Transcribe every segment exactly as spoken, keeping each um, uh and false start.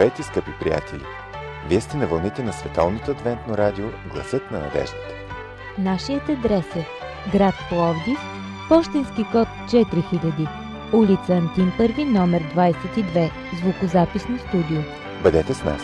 Здравейте, скъпи приятели! Вие сте на вълните на Световното адвентно радио Гласът на надеждата. Нашият адрес е град Пловдив, пощенски код четири хиляди, улица Антим първи, номер двадесет и две, звукозаписно студио. Бъдете с нас!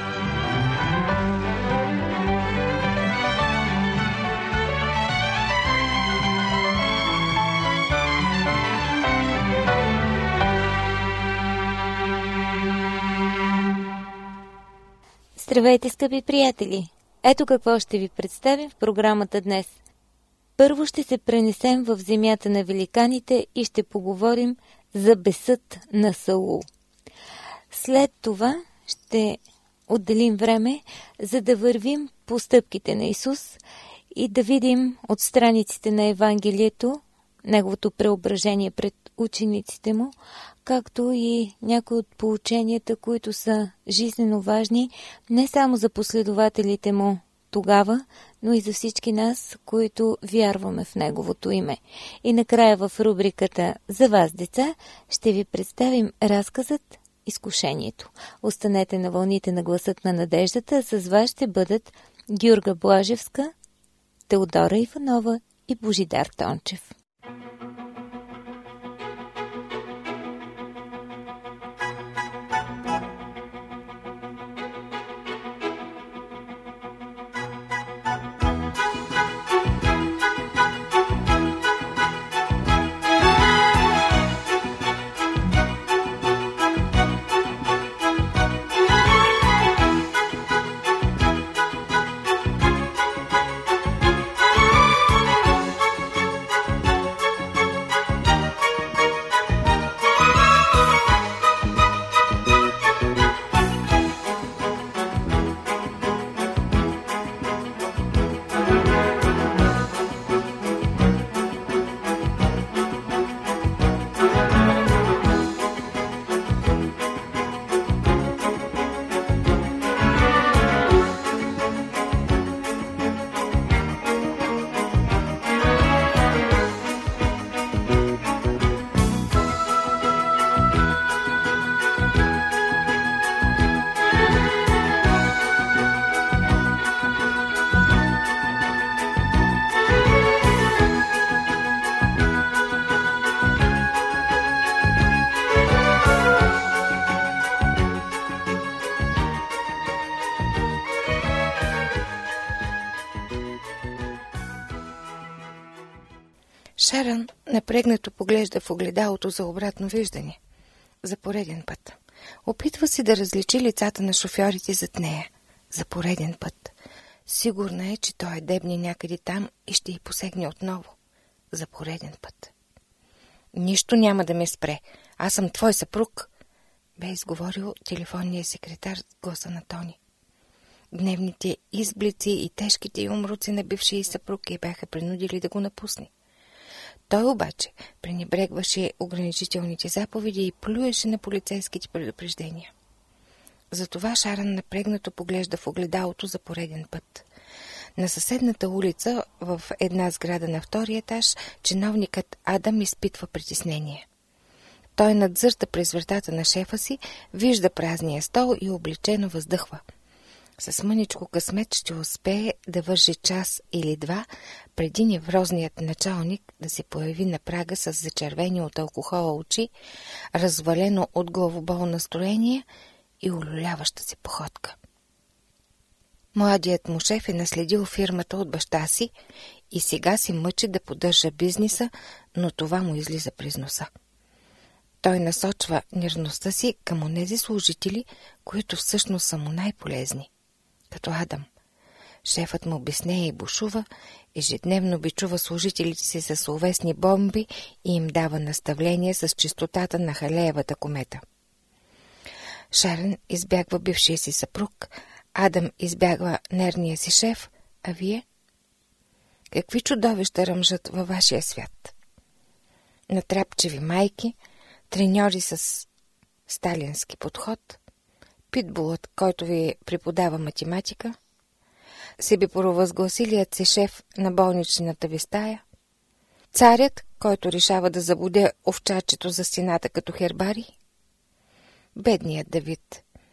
Здравейте, скъпи приятели! Ето какво ще ви представим в програмата днес. Първо ще се пренесем в земята на великаните и ще поговорим за бесът на Саул. След това ще отделим време, за да вървим по стъпките на Исус и да видим от страниците на Евангелието неговото преображение пред учениците му, както и някои от поученията, които са жизнено важни не само за последователите му тогава, но и за всички нас, които вярваме в неговото име. И накрая в рубриката «За вас, деца» ще ви представим разказът «Изкушението». Останете на вълните на Гласът на надеждата, а с вас ще бъдат Гюрга Блажевска, Теодора Иванова и Божидар Тончев. Шарън напрегнато поглежда в огледалото за обратно виждане. За пореден път. Опитва се да различи лицата на шофьорите зад нея. За пореден път. Сигурна е, че той е дебне някъде там и ще й посегне отново. За пореден път. Нищо няма да ме спре. Аз съм твой съпруг, бе изговорил телефонния секретар с гласа на Тони. Дневните изблици и тежките умруци на бившия съпруг я бяха принудили да го напусне. Той обаче пренебрегваше ограничителните заповеди и плюеше на полицейските предупреждения. Затова Шарън напрегнато поглежда в огледалото за пореден път. На съседната улица, в една сграда на втория етаж, чиновникът Адам изпитва притеснение. Той надзърта през вратата на шефа си, вижда празния стол и облечено въздъхва. С мъничко късмет ще успее да вържи час или два, преди неврозният началник да се появи на прага с зачервени от алкохола очи, развалено от главоболно настроение и улюляваща се походка. Младият му шеф е наследил фирмата от баща си и сега се мъчи да поддържа бизнеса, но това му излиза през носа. Той насочва нервността си към онези служители, които всъщност са му най-полезни. Като Адам. Шефът му обяснява и бушува, ежедневно бичува служителите си с словесни бомби и им дава наставления с чистотата на халеевата комета. Шарън избягва бившия си съпруг, Адам избягва нервния си шеф, а вие? Какви чудовища ръмжат във вашия свят? Натрапчеви майки, треньори с сталински подход, питбулът, който ви преподава математика, себепровъзгласилият се шеф на болничната ви стая, царят, който решава да забуде овчачето за стената като хербари, бедният Давид,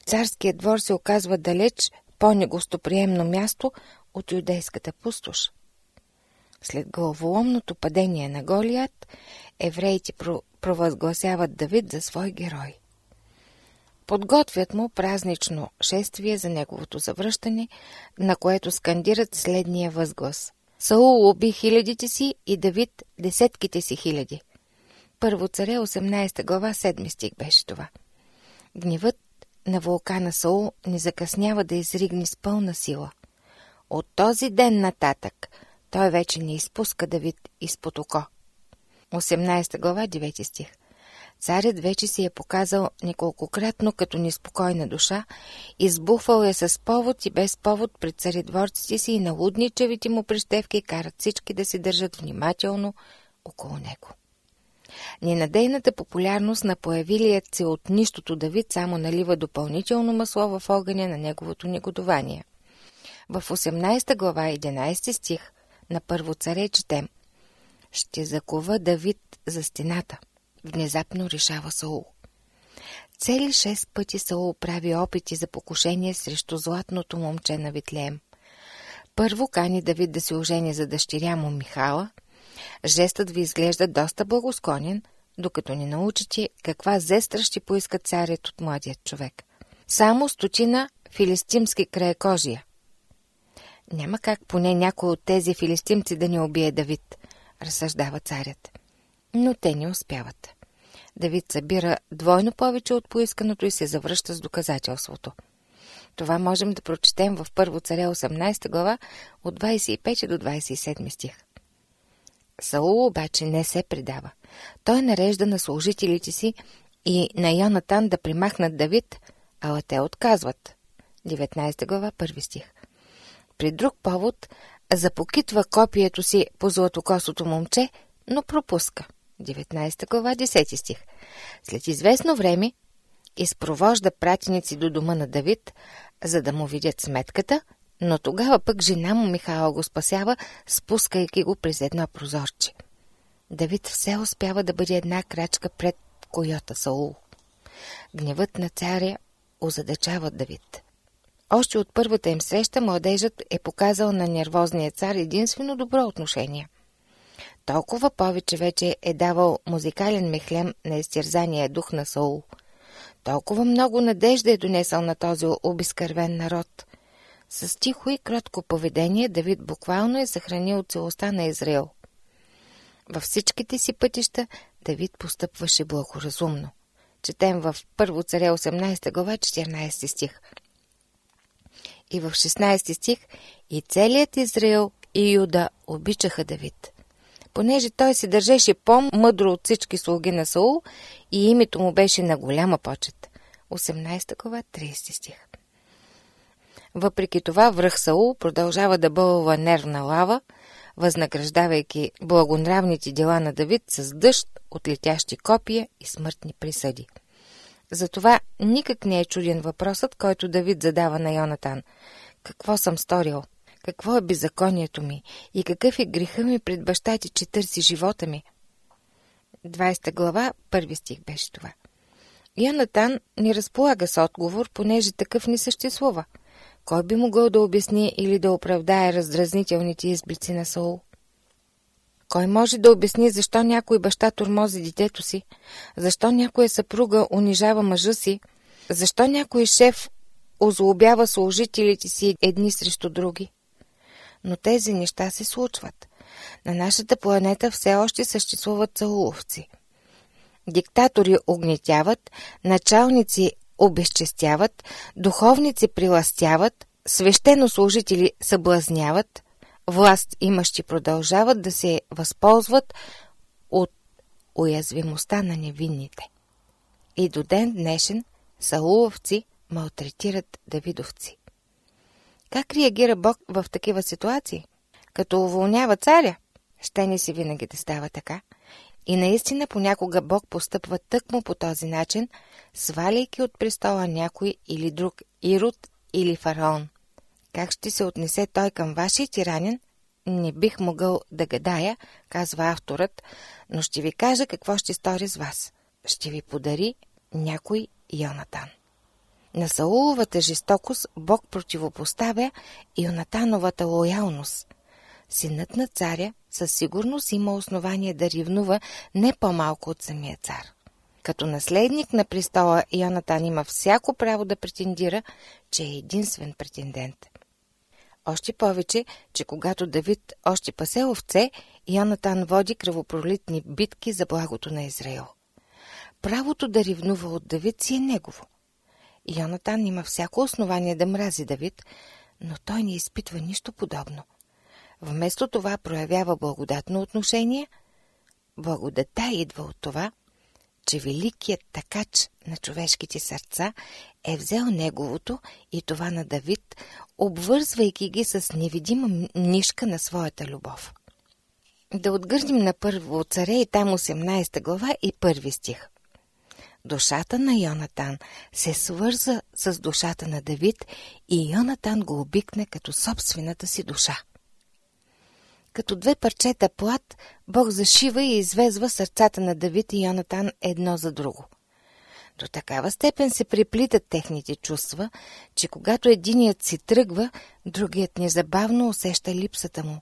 царският двор се оказва далеч по-негостоприемно място от юдейската пустош. След главоломното падение на Голият, евреите провъзгласяват Давид за свой герой. Подготвят му празнично шествие за неговото завръщане, на което скандират следния възглас: Саул уби хилядите си и Давид десетките си хиляди. Първо царе, осемнадесета глава, седми стих беше това. Гневът на вулкана Саул не закъснява да изригне с пълна сила. От този ден нататък той вече не изпуска Давид изпод око. осемнадесета глава, девети стих. Царят вече си е показал неколкократно като неспокойна душа, избухвал е с повод и без повод пред царедворците си и налудничавите му прищевки карат всички да се държат внимателно около него. Ненадейната популярност на появилият се от нищото Давид само налива допълнително масло в огъня на неговото негодование. В осемнадесета глава, единадесети стих на Първо царе четем: Ще закова Давид за стената. Внезапно решава Саул. Цели шест пъти Саул прави опити за покушение срещу златното момче на Витлеем. Първо кани Давид да се ожени за дъщеря му Михала. Жестът ви изглежда доста благосклонен, докато не научите каква зестра ще поиска царят от младият човек. Само стотина филистимски краекожия. Няма как поне някой от тези филистимци да не убие Давид, разсъждава царят. Но те не успяват. Давид събира двойно повече от поисканото и се завръща с доказателството. Това можем да прочетем в Първо царе, осемнадесета глава, от двадесет и пети до двадесет и седми стих. Саул обаче не се предава. Той нарежда на служителите си и на Йонатан да примахнат Давид, ала те отказват. деветнадесета глава, първи стих. При друг повод запокитва копието си по златокосото момче, но пропуска. деветнадесета глава, десети стих. След известно време изпровожда пратеници до дома на Давид, за да му видят сметката, но тогава пък жена му Михала го спасява, спускайки го през едно прозорче. Давид все успява да бъде една крачка пред койота Саул. Гневът на царя озадачава Давид. Още от първата им среща младежът е показал на нервозния цар единствено добро отношение. Толкова повече вече е давал музикален мехлем на изтерзания дух на Саул. Толкова много надежда е донесъл на този обезкървен народ. С тихо и кротко поведение Давид буквално е съхранил целостта на Израил. Във всичките си пътища Давид постъпваше благоразумно. Четем в Първо царе, осемнадесета глава, четиринадесети стих. И в шестнадесети стих: И целият Израил и Юда обичаха Давид, понеже той се държеше по-мъдро от всички слуги на Саул и името му беше на голяма почет. осемнадесета глава, тридесети стих. Въпреки това връх Саул продължава да бълва нервна лава, възнаграждавайки благонравните дела на Давид с дъжд от летящи копия и смъртни присъди. Затова никак не е чуден въпросът, който Давид задава на Йонатан. Какво съм сторил? Какво е беззаконието ми? И какъв е греха ми пред баща ти, че търси живота ми? двадесета глава, първи стих беше това. Йонатан не разполага с отговор, понеже такъв не съществува. Кой би могъл да обясни или да оправдае раздразнителните изблици на Саул? Кой може да обясни защо някой баща тормози детето си? Защо някоя съпруга унижава мъжа си? Защо някой шеф озлобява служителите си едни срещу други? Но тези неща се случват. На нашата планета все още съществуват сауловци. Диктатори огнетяват, началници обезчестяват, духовници приластяват, свещенослужители съблазняват, власт имащи продължават да се възползват от уязвимостта на невинните. И до ден днешен сауловци малтретират давидовци. Как реагира Бог в такива ситуации? Като уволнява царя? Ще не си винаги да става така. И наистина понякога Бог постъпва тъкмо по този начин, сваляйки от престола някой или друг Ирод или фараон. Как ще се отнесе той към вашия тиранин? Не бих могъл да гадая, казва авторът, но ще ви кажа какво ще стори с вас. Ще ви подари някой Йонатан. На Сауловата жестокост Бог противопоставя Йонатановата лоялност. Синът на царя със сигурност има основание да ревнува не по-малко от самия цар. Като наследник на престола, Йонатан има всяко право да претендира, че е единствен претендент. Още повече, че когато Давид още пасе овце, Йонатан води кръвопролитни битки за благото на Израил. Правото да ревнува от Давид си е негово. Йонатан има всяко основание да мрази Давид, но той не изпитва нищо подобно. Вместо това проявява благодатно отношение. Благодата идва от това, че великият такач на човешките сърца е взел неговото и това на Давид, обвързвайки ги с невидима нишка на своята любов. Да отгърнем на Първо царе и там осемнадесета глава и първи стих. Душата на Йонатан се свърза с душата на Давид и Йонатан го обикне като собствената си душа. Като две парчета плат, Бог зашива и извезва сърцата на Давид и Йонатан едно за друго. До такава степен се преплитат техните чувства, че когато единият си тръгва, другият незабавно усеща липсата му.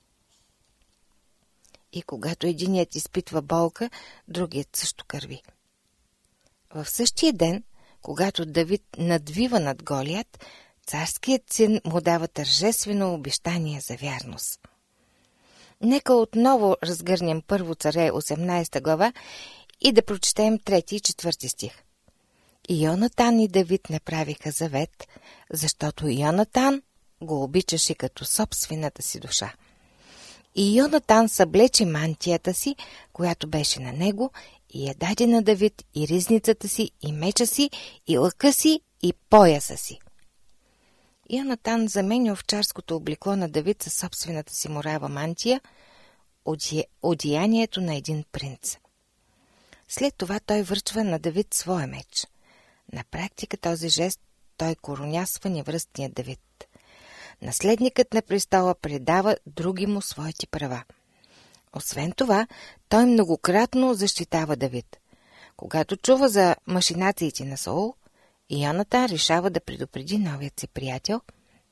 И когато единият изпитва болка, другият също кърви. В същия ден, когато Давид надвива над Голият, царският син му дава тържествено обещание за вярност. Нека отново разгърнем Първо царе осемнадесета глава и да прочетем трети и четвърти стих. И Йонатан и Давид направиха завет, защото Йонатан го обичаше като собствената си душа. И Йонатан съблече мантията си, която беше на него, и я даде на Давид и ризницата си, и меча си, и лъка си, и пояса си. Йонатан заменя овчарското облекло на Давид със собствената си морава мантия, одеянието на един принц. След това той връчва на Давид своя меч. На практика този жест той коронясва невръстния Давид. Наследникът на престола предава други му своите права. Освен това, той многократно защитава Давид. Когато чува за машинациите на Саул, Йонатан решава да предупреди новият си приятел.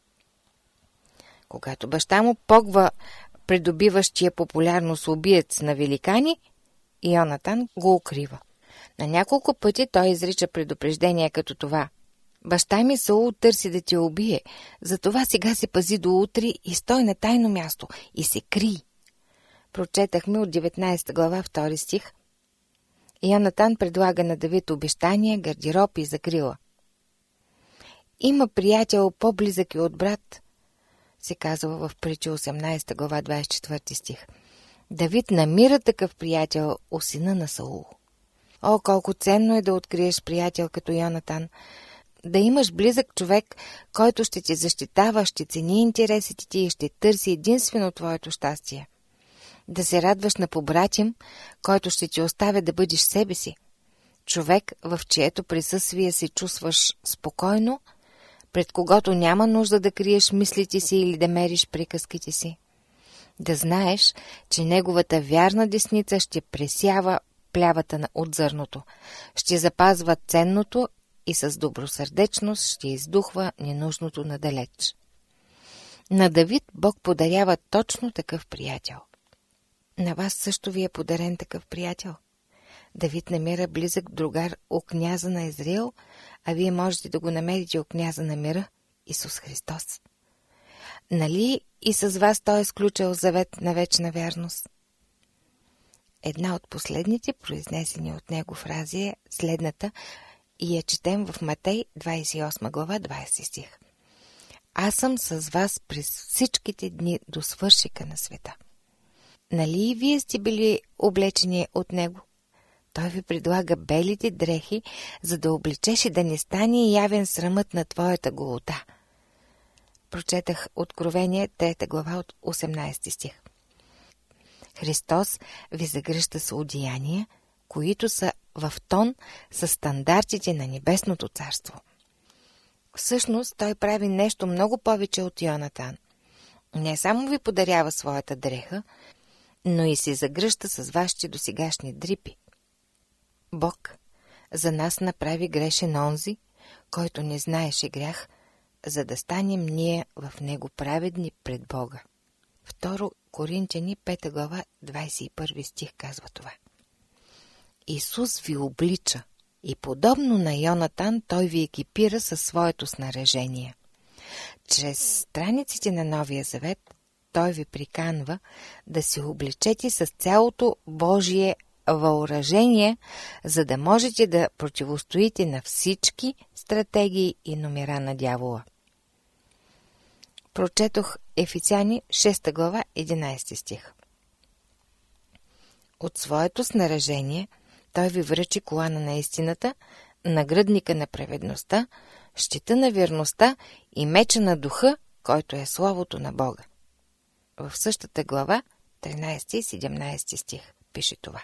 Когато баща му погва придобиващия популярност убиец на великани, Йонатан го укрива. На няколко пъти той изрича предупреждения като това: баща ми Саул търси да те убие, затова сега се пази до утре и стой на тайно място и се крий. Прочетахме от деветнадесета глава, втори стих. Йонатан предлага на Давид обещания, гардероб и закрила. Има приятел по-близък и от брат, се казва в Притчи осемнадесета глава, двадесет и четвърти стих. Давид намира такъв приятел у сина на Саул. О, колко ценно е да откриеш приятел като Йонатан, да имаш близък човек, който ще те защитава, ще цени интересите ти и ще търси единствено твоето щастие. Да се радваш на побратим, който ще ти оставя да бъдеш себе си. Човек, в чието присъствие се чувстваш спокойно, пред когото няма нужда да криеш мислите си или да мериш приказките си. Да знаеш, че неговата вярна десница ще пресява плявата от зърното, ще запазва ценното и с добросърдечност ще издухва ненужното надалеч. На Давид Бог подарява точно такъв приятел. На вас също ви е подарен такъв приятел. Давид намира близък другар у княза на Израил, а вие можете да го намерите у княза на мира, Исус Христос. Нали и с вас той е сключил завет на вечна вярност? Една от последните произнесени от него фрази е следната и я четем в Матей двадесет и осма глава, двадесети стих. Аз съм с вас през всичките дни до свършика на света. Нали и вие сте били облечени от него? Той ви предлага белите дрехи, за да облечеш и да не стане явен срамът на твоята голота. Прочетах Откровение, трета глава от осемнадесети стих. Христос ви загръща с одеяния, които са в тон с стандартите на Небесното царство. Всъщност той прави нещо много повече от Йонатан. Не само ви подарява своята дреха, но и се загръща с вашите досегашни дрипи. Бог за нас направи грешен онзи, който не знаеше грях, за да станем ние в него праведни пред Бога. Второ Коринтяни, пета глава, двадесет и първи стих казва това. Исус ви облича и подобно на Йонатан, той ви екипира със своето снаряжение. Чрез страниците на Новия завет той ви приканва да се облечете с цялото Божие въоръжение, за да можете да противостоите на всички стратегии и номера на дявола. Прочетох Ефесяни, шеста глава, единадесети стих. От своето снаряжение той ви връчи колана на истината, нагръдника на праведността, щита на верността и меча на духа, който е словото на Бога. В същата глава, тринадесети и седемнадесети стих, пише това.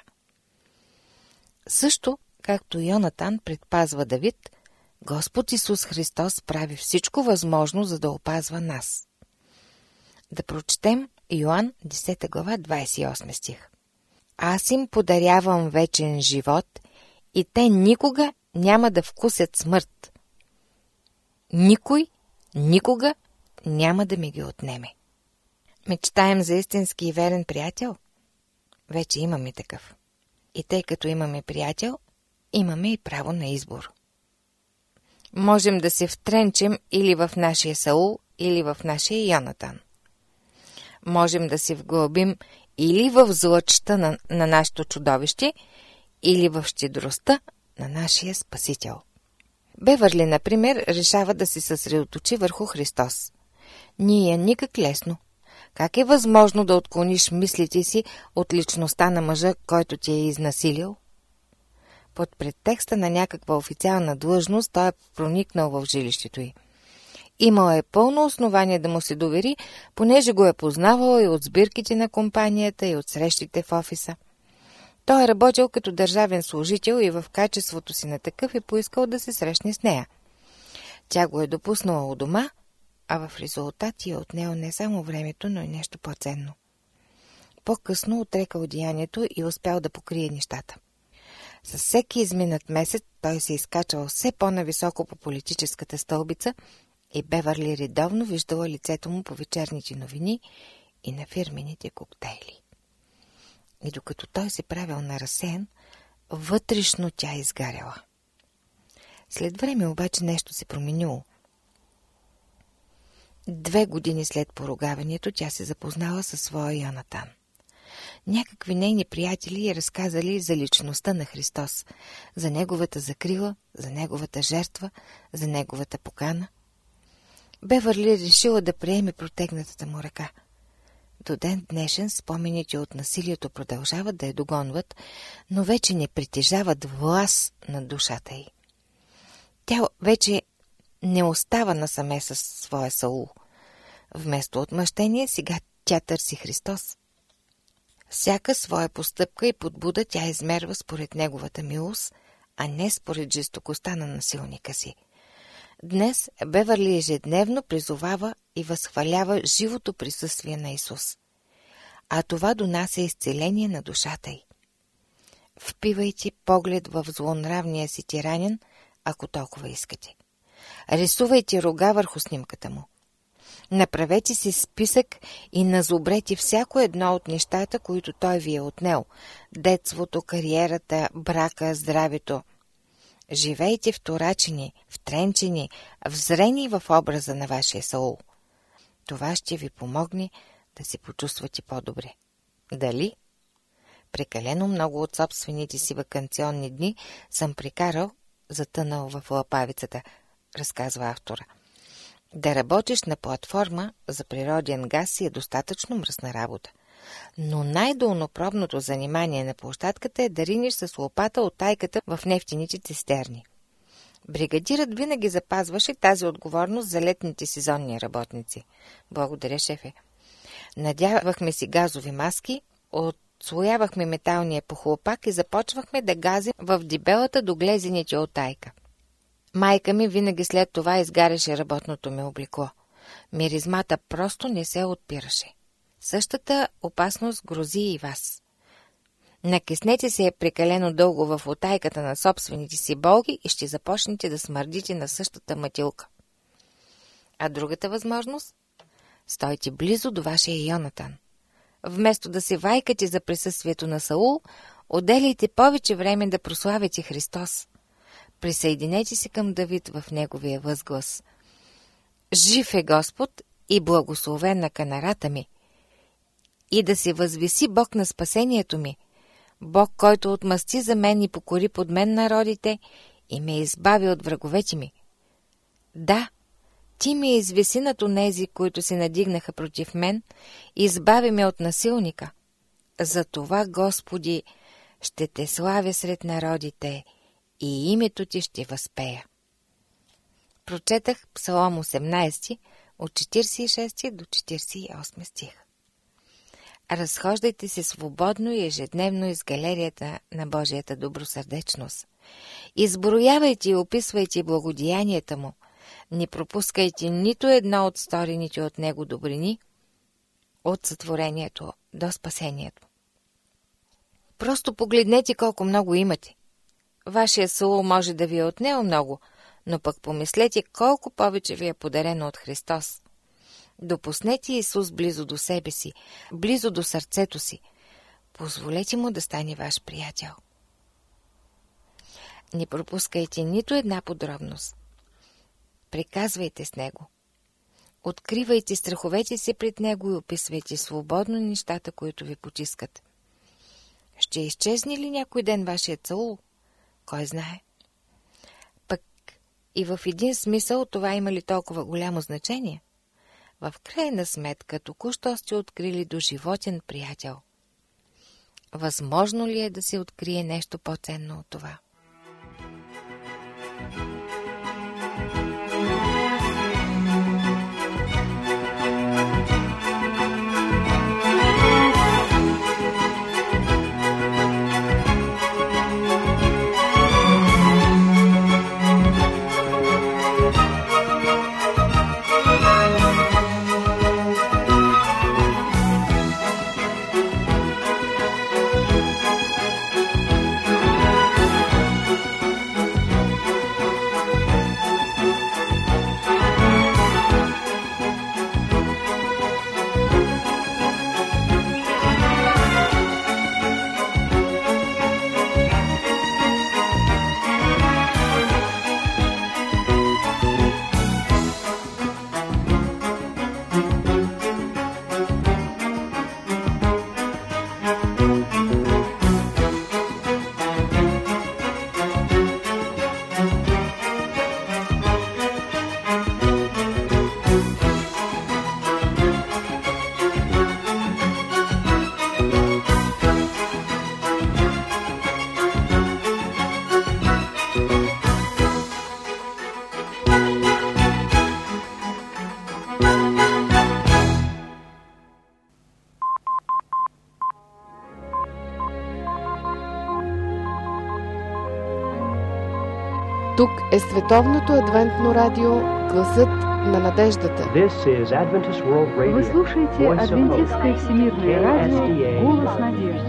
Също, както Йонатан предпазва Давид, Господ Исус Христос прави всичко възможно, за да опазва нас. Да прочетем Йоан, десета глава, двадесет и осми стих. Аз им подарявам вечен живот и те никога няма да вкусят смърт. Никой никога няма да ми ги отнеме. Мечтаем за истински и верен приятел? Вече имаме такъв. И тъй като имаме приятел, имаме и право на избор. Можем да се втренчим или в нашия Саул, или в нашия Йонатан. Можем да се вглъбим или в злъчта на, на нашето чудовище, или в щедростта на нашия Спасител. Бевърли, например, решава да се съсредоточи върху Христос. Ние никак лесно. Как е възможно да отклониш мислите си от личността на мъжа, който ти е изнасилил? Под претекста на някаква официална длъжност той е проникнал в жилището й. Имал е пълно основание да му се довери, понеже го е познавал и от сбирките на компанията, и от срещите в офиса. Той е работил като държавен служител и в качеството си на такъв е поискал да се срещне с нея. Тя го е допуснала у дома, а в резултат е отнел не само времето, но и нещо по-ценно. По-късно отрекал деянието и успял да покрие нещата. С всеки изминат месец той се изкачвал все по-нависоко по политическата стълбица и Бевърли редовно виждала лицето му по вечерните новини и на фирмените коктейли. И докато той се правил на разсеян, вътрешно тя изгаряла. След време обаче нещо се променило. Две години след поругаването тя се запознала със своя Йонатан. Някакви нейни приятели й разказали за личността на Христос, за неговата закрила, за неговата жертва, за неговата покана. Бевърли решила да приеме протегнатата му ръка. До ден днешен спомените от насилието продължават да я догонват, но вече не притежават власт над душата й. Тя вече не остава насаме със своя Саул. Вместо отмъщение, сега тя търси Христос. Всяка своя постъпка и подбуда тя измерва според неговата милост, а не според жестокостта на насилника си. Днес Бевърли ежедневно призовава и възхвалява живото присъствие на Исус. А това донася изцеление на душата й. Впивайте поглед в злонравния си тиранин, ако толкова искате. Рисувайте рога върху снимката му. Направете си списък и назобрете всяко едно от нещата, които той ви е отнел. Детството, кариерата, брака, здравето. Живейте вторачени, втренчени, взрени в образа на вашия Саул. Това ще ви помогне да се почувствате по-добре. Дали? Прекалено много от собствените си ваканционни дни съм прекарал затънал в лапавицата, разказва автора. Да работиш на платформа за природен газ си е достатъчно мръсна работа. Но най-долнопробното занимание на площадката е да ринеш с лопата от тайката в нефтените цистерни. Бригадирът винаги запазваше тази отговорност за летните сезонни работници. Благодаря, шефе. Надявахме си газови маски, отслоявахме металния похлопак и започвахме да газим в дебелата до глезените от тайка. Майка ми винаги след това изгаряше работното ми облекло. Миризмата просто не се отпираше. Същата опасност грози и вас. Накиснете се прекалено дълго в утайката на собствените си болки и ще започнете да смърдите на същата мътилка. А другата възможност? Стойте близо до вашия Йонатан. Вместо да се вайкате за присъствието на Саул, отделяйте повече време да прославяте Христос. Присъединете се към Давид в неговия възглас. Жив е Господ и благословен на канарата ми. И да се възвиси Бог на спасението ми, Бог, който отмъсти за мен и покори под мен народите и ме избави от враговете ми. Да, ти ми извиси над онези, които се надигнаха против мен, и избави ме от насилника. Затова, Господи, ще те славя сред народите и името ти ще възпея. Прочетах Псалом осемнайсети от четиридесет и шести до четиридесет и осми стих. Разхождайте се свободно и ежедневно из галерията на Божията добросърдечност. Изброявайте и описвайте благодеянията му. Не пропускайте нито едно от сторените от него добрини, от сътворението до спасението. Просто погледнете колко много имате. Вашия Саул може да ви е отнел много, но пък помислете колко повече ви е подарено от Христос. Допуснете Исус близо до себе си, близо до сърцето си. Позволете му да стане ваш приятел. Не пропускайте нито една подробност. Приказвайте с него. Откривайте страховете си пред него и описвайте свободно нещата, които ви потискат. Ще изчезне ли някой ден вашият Саул? Кой знае? Пък и в един смисъл това има ли толкова голямо значение? В крайна сметка, току-що сте открили доживотен приятел. Възможно ли е да се открие нещо по-ценно от това? Тук е Световното адвентно радио, гласът на надеждата. Вы слушаете Адвентистское всемирное радио, голос надежды.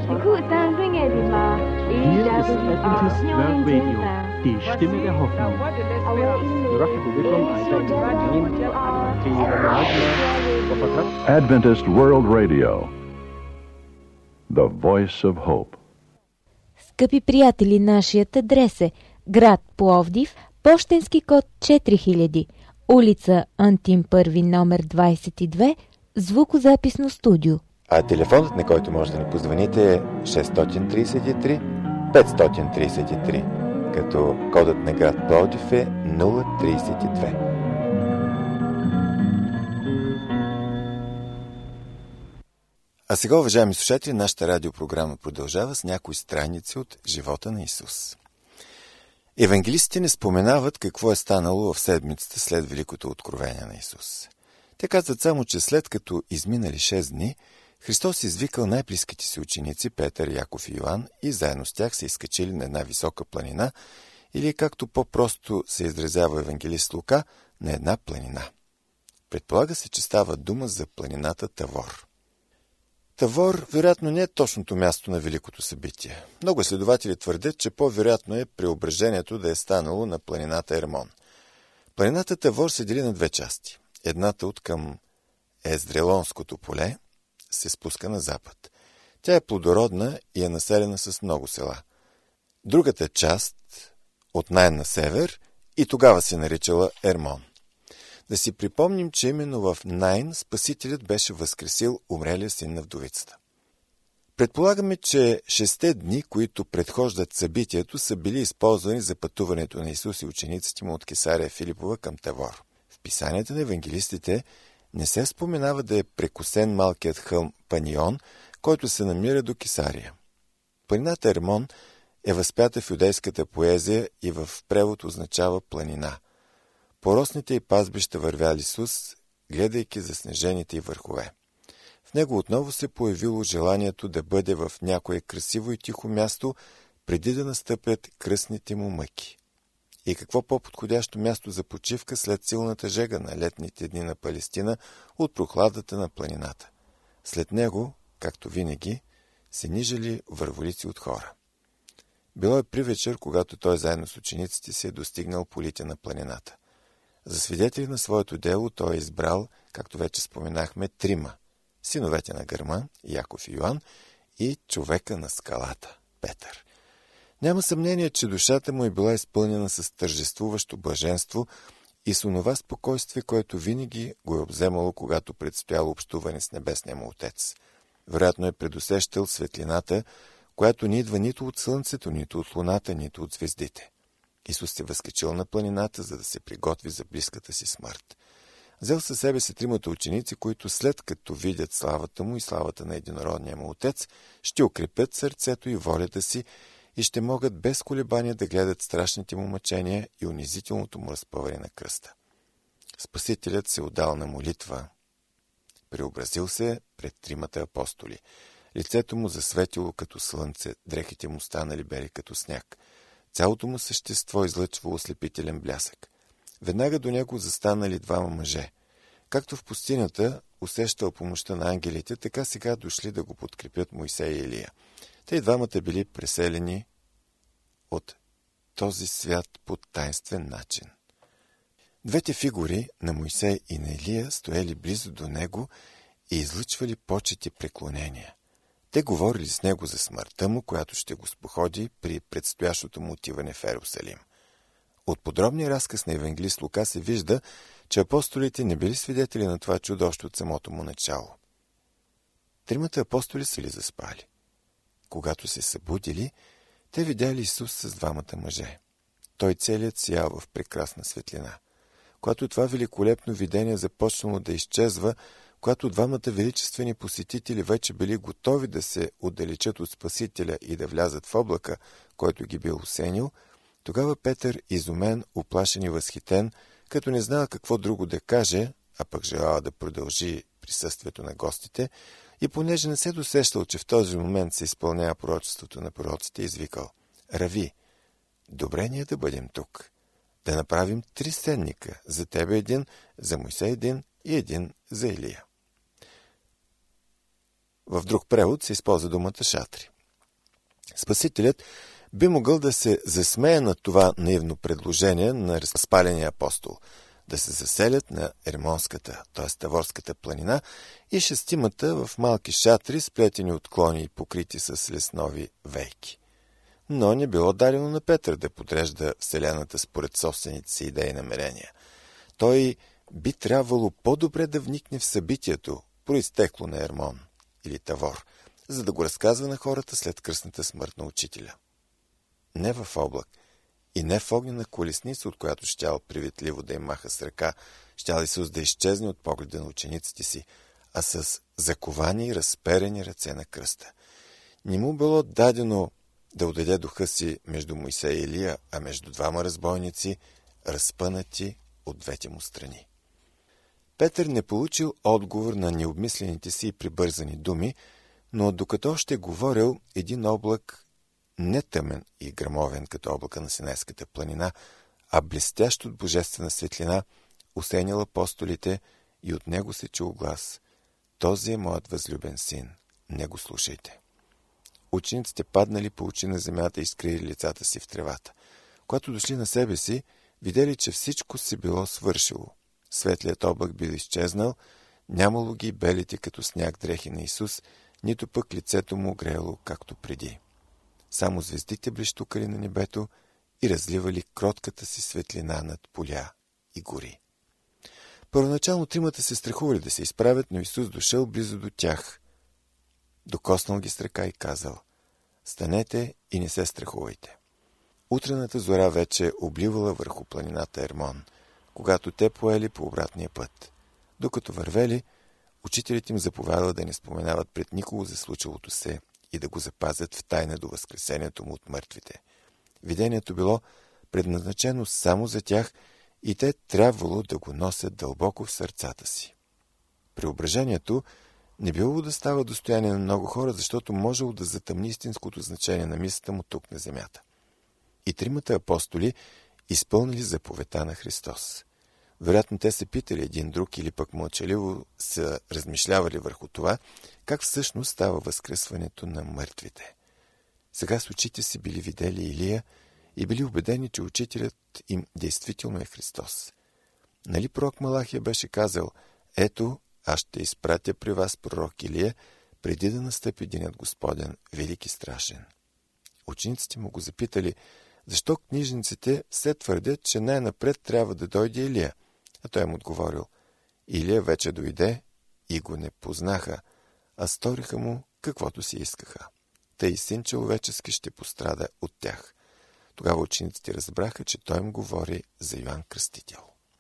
Die Stimme der Hoffnung. Adventist World Radio, the voice of hope. Скъпи приятели, нашият адрес е град Пловдив, пощенски код четири хиляди, улица Антим първи, номер двадесет и две, звукозаписно студио. А телефонът, на който може да ни позвоните, е шест три три пет три три, като кодът на град Пловдив е нула тридесет и две. А сега, уважаеми слушатели, нашата радиопрограма продължава с някои страници от живота на Исус. Евангелистите не споменават какво е станало в седмицата след Великото откровение на Исус. Те казват само, че след като изминали шест дни, Христос извикал най-близките си ученици Петър, Яков и Йоан и заедно с тях се изкачили на една висока планина, или както по-просто се изразява евангелист Лука, на една планина. Предполага се, че става дума за планината Тавор. Тавор вероятно не е точното място на великото събитие. Много следователи твърдят, че по-вероятно е преображението да е станало на планината Ермон. Планината Тавор се дели на две части. Едната от към Ездрелонското поле се спуска на запад. Тя е плодородна и е населена с много села. Другата част от най на север и тогава се наричала Ермон. Да си припомним, че именно в Найн Спасителят беше възкресил умрелия син на вдовицата. Предполагаме, че шесте дни, които предхождат събитието, са били използвани за пътуването на Исус и учениците му от Кесария Филипова към Тавор. В писанията на евангелистите не се споменава да е прекосен малкият хълм Панион, който се намира до Кесария. Планината Ермон е възпята в юдейската поезия и в превод означава планина. По росните й пазбища вървял Исус, гледайки заснежените й върхове. В него отново се появило желанието да бъде в някое красиво и тихо място, преди да настъпят кръстните му мъки. И какво по-подходящо място за почивка след силната жега на летните дни на Палестина от прохладата на планината. След него, както винаги, се нижали върволици от хора. Било е при вечер, когато той заедно с учениците си е достигнал полите на планината. За свидетели на своето дело той е избрал, както вече споменахме, трима – синовете на гърма, Яков и Йоан, и човека на скалата, Петър. Няма съмнение, че душата му е била изпълнена с тържествуващо блаженство и с онова спокойствие, което винаги го е обземало, когато предстояло общуване с небесния му Отец. Вероятно е предусещал светлината, която не идва нито от слънцето, нито от луната, нито от звездите. Исус се възкачил на планината, за да се приготви за близката си смърт. Взел със себе си тримата ученици, които след като видят славата му и славата на единородния му Отец, ще укрепят сърцето и волята си и ще могат без колебание да гледат страшните му мъчения и унизителното му разпъване на кръста. Спасителят се отдал на молитва. Преобразил се пред тримата апостоли. Лицето му засветило като слънце, дрехите му станали бели като сняг. Цялото му същество излъчвало ослепителен блясък. Веднага до него застанали двама мъже. Както в пустинята усещал помощта на ангелите, така сега дошли да го подкрепят Мойсей и Илия. Те и двамата били преселени от този свят по таинствен начин. Двете фигури на Мойсей и на Илия стояли близо до него и излъчвали почет и преклонения. Те говорили с него за смъртта му, която ще го споходи при предстоящото му отиване в Ерусалим. От подробния разказ на евангелист Лука се вижда, че апостолите не били свидетели на това чудо още от самото му начало. Тримата апостоли са ли заспали? Когато се събудили, те видяли Исус с двамата мъже. Той целият сиял в прекрасна светлина. Когато това великолепно видение започнало да изчезва, когато двамата величествени посетители вече били готови да се отдалечат от Спасителя и да влязат в облака, който ги бил осенил, тогава Петър, изумен, уплашен и възхитен, като не знал какво друго да каже, а пък желал да продължи присъствието на гостите, и понеже не се досещал, че в този момент се изпълнява пророчеството на пророците, извикал: Рави, добре ни е да бъдем тук, да направим три сенника, за тебе един, за Мойсей един и един за Илия. В друг превод се използва думата шатри. Спасителят би могъл да се засмее на това наивно предложение на разпаления апостол, да се заселят на Ермонската, т.е. Таворската планина, и шестимата в малки шатри, сплетени от клони и покрити с леснови вейки. Но не било дадено на Петър да подрежда вселената според собствените си идеи и намерения. Той би трябвало по-добре да вникне в събитието, произтекло на Ермон или Тавор, за да го разказва на хората след кръстната смърт на учителя. Не в облак и не в огнена колесница, от която щял приветливо да им маха с ръка, щял Исус да изчезне от погледа на учениците си, а с заковани и разперени ръце на кръста. Не му било дадено да отдаде духа си между Мойсей и Илия, а между двама разбойници, разпънати от двете му страни. Петър не получил отговор на необмислените си и прибързани думи, но докато още говорил, един облак, не тъмен и гръмовен като облака на Синайската планина, а блестящ от божествена светлина, осенял апостолите и от него се чул глас: Този е моят възлюбен син, не го слушайте. Учениците паднали по очи на земята и скрили лицата си в тревата. Когато дошли на себе си, видели, че всичко се било свършило. Светлият облак бил изчезнал, нямало ги белите като сняг дрехи на Исус, нито пък лицето му греело както преди. Само звездите блещукали на небето и разливали кротката си светлина над поля и гори. Първоначално тримата се страхували да се изправят, но Исус дошъл близо до тях. Докоснал ги с ръка и казал: станете и не се страхувайте. Утрената зора вече обливала върху планината Ермон, когато те поели по обратния път. Докато вървели, учителите им заповядал да не споменават пред никого за случилото се и да го запазят в тайна до възкресението му от мъртвите. Видението било предназначено само за тях и те трябвало да го носят дълбоко в сърцата си. Преображението не било да става достояние на много хора, защото можело да затъмни истинското значение на мисълта му тук на земята. И тримата апостоли изпълнили заповедта на Христос. Вероятно те се питали един друг или пък мълчаливо са размишлявали върху това, как всъщност става възкръсването на мъртвите. Сега с очите си били видели Илия и били убедени, че учителят им действително е Христос. Нали пророк Малахия беше казал: ето, аз ще изпратя при вас пророк Илия, преди да настъпи денят Господен, велик и страшен. Учениците му го запитали: защо книжниците все твърдят, че най-напред трябва да дойде Илия? А той им отговорил: Илия вече дойде и го не познаха, а сториха му каквото си искаха. Тъй син човечески ще пострада от тях. Тогава учениците разбраха, че той им говори за Йоан Кръстител.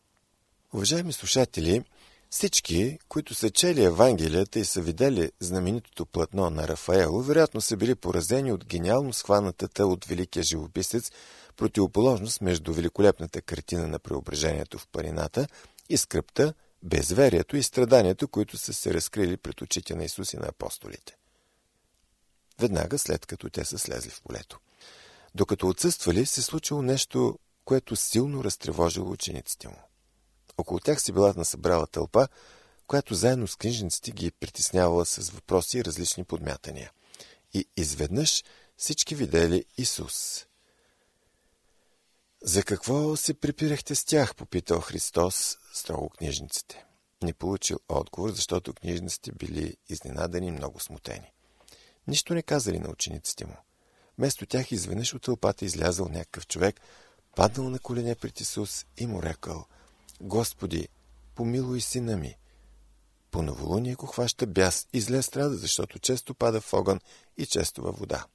Уважаеми слушатели, всички, които са чели Евангелията и са видели знаменитото платно на Рафаело, вероятно са били поразени от гениално схванатата от великия живописец противоположност между великолепната картина на преображението в планината и скръбта, безверието и страданието, които са се разкрили пред очите на Исус и на апостолите. Веднага след като те са слезли в полето. Докато отсъствали, се случило нещо, което силно разтревожило учениците му. Около тях се била насъбрала тълпа, която заедно с книжниците ги притеснявала с въпроси и различни подмятания. И изведнъж всички видели Исус. За какво се припирахте с тях, попитал Христос строго книжниците. Не получил отговор, защото книжниците били изненадани и много смутени. Нищо не казали на учениците му. Вместо тях изведнъж от тълпата излязъл някакъв човек, паднал на колене пред Исус и му рекал: Господи, помилуй сина ми. По новолуние го хваща бяс и зле страда, защото често пада в огън и често във вода.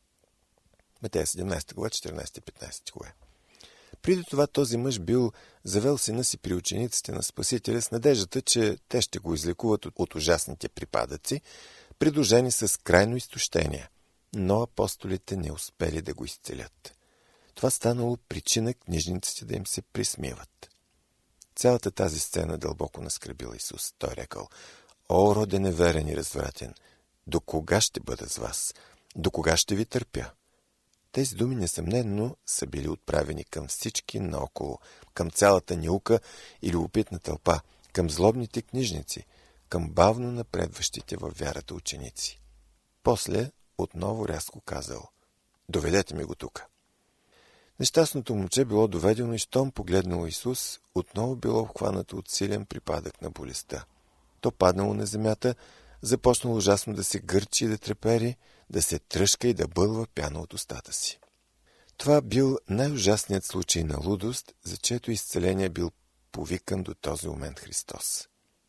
Матея седемнадесета глава, четиринадесети и петнадесети стихове. Преди това този мъж бил завел сина си при учениците на Спасителя с надеждата, че те ще го излекуват от, от ужасните припадъци, придружени с крайно изтощение, но апостолите не успели да го изцелят. Това станало причина книжниците да им се присмиват. Цялата тази сцена дълбоко наскърбила Исус. Той рекал: О, роде неверен и развратен, до кога ще бъда с вас? До кога ще ви търпя? Тези думи несъмнено са били отправени към всички наоколо, към цялата наука и любопитна тълпа, към злобните книжници, към бавно напредващите във вярата ученици. После отново рязко казал: Доведете ми го тука. Нещастното момче било доведено и щом погледнало Исус, отново било обхванато от силен припадък на болестта. То паднало на земята, започнало ужасно да се гърчи и да трепери, да се тръшка и да бълва пяна от устата си. Това бил най-ужасният случай на лудост, за чието изцеление бил повикан до този момент Христос.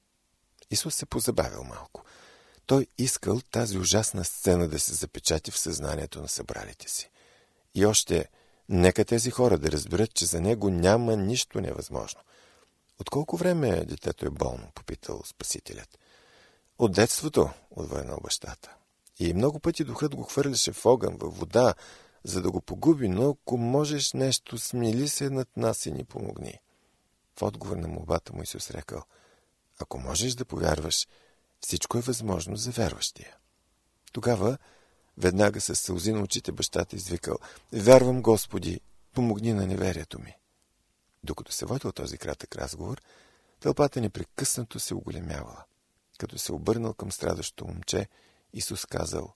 Исус се позабавил малко. Той искал тази ужасна сцена да се запечати в съзнанието на събралите си. И още, нека тези хора да разберат, че за него няма нищо невъзможно. От колко време детето е болно, попитал Спасителят. От детството, отвърнал бащата. И много пъти духът го хвърляше в огън, във вода, за да го погуби, но ако можеш нещо, смили се над нас и ни помогни. В отговор на молбата му Исус рекал: Ако можеш да повярваш, всичко е възможно за вярващия. Тогава веднага със сълзи на очите бащата извикал: Вярвам, Господи, помогни на неверието ми. Докато се водил този кратък разговор, тълпата непрекъснато се оголемявала. Като се обърнал към страдащото момче, Исус казал: